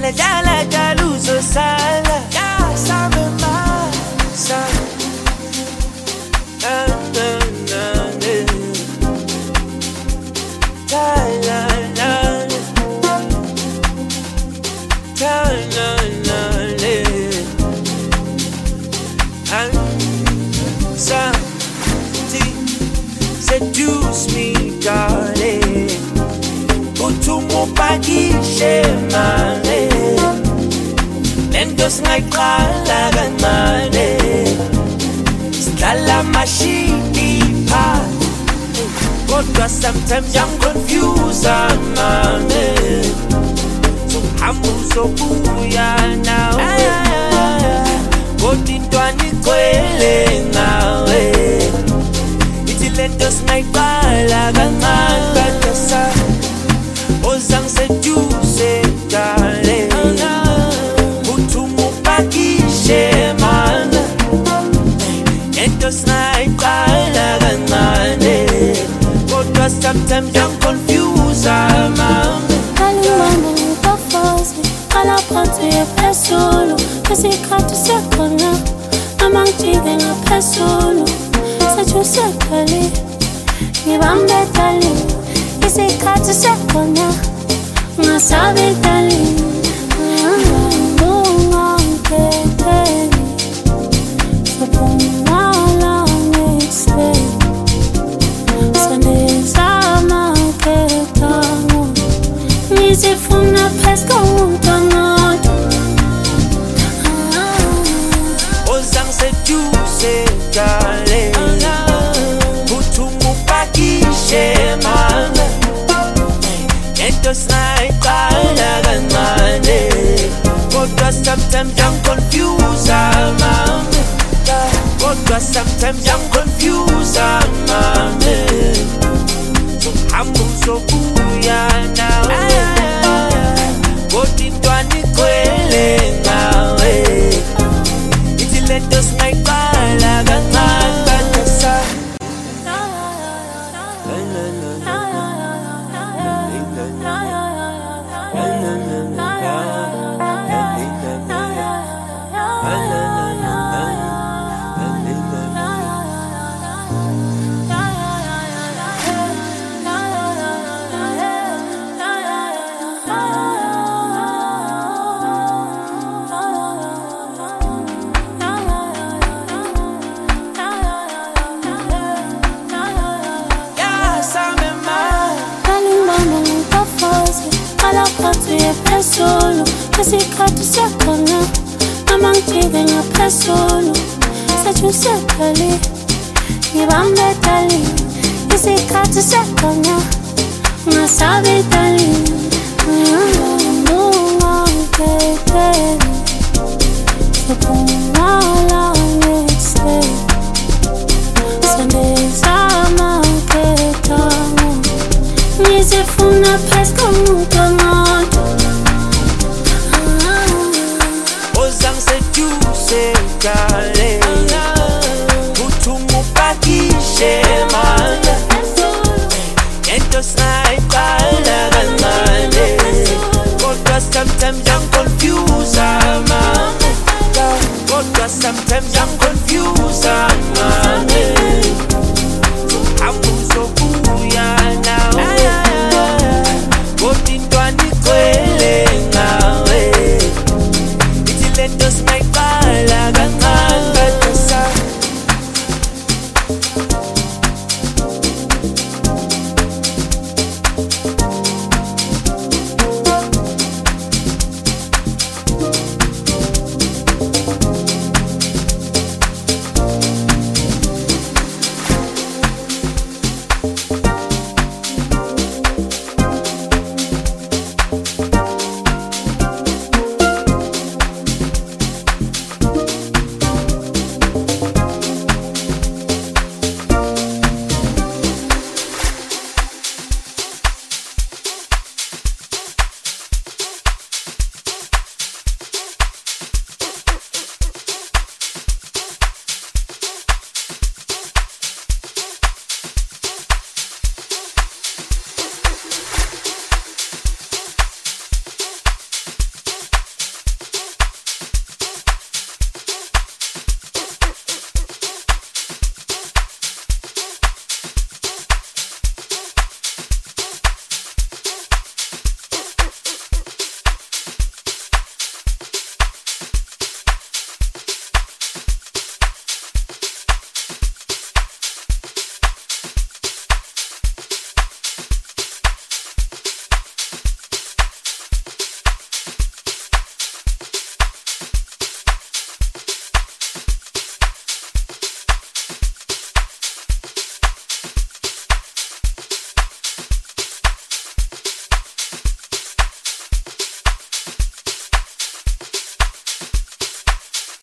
dala dala uzosala. Same masa. Seduce me, darling. Utumo pakishe male. Lendos ngayqala kancane. Sidlala mashini pa. Kodwa sometimes I'm confused, mane. So uzobuya nawe. Kodwa intwana igcwele ngawe. Lentos ngayqala kancane badasa ozang seduce darling uthuma upakishe mana lentos ngayqala kancane kodwa sometimes I'm confused mama kalimama ubafazi qala phansi ephezulu isikhathi sekhona amangijike ngaphezulu Sejusekali, ngibambe dali, isikhathi sekhona, ngasabi dali, ungangekeli, sophumala ngexhela, sandizama ketamo, ngizifuna phezu komuntu ozang seduce darling. Lentos ngayqala kancane kodwa sometimes I'm confused mama. Kodwa sometimes I'm confused mama. So uzobuya nawe kodwa intwana igcwele ngawe. Ithi lentos ngayqala kancane badasa Solo, isikhathi sekhona, amangijike ngaphezulu, sejusekali, ngibambe dali, isikhathi sekhona, ngasabi dali, ungangekeli, sophumala ngexhela, sandizama ketamo, ngizifuna phezu komuntu ozang seduce darling.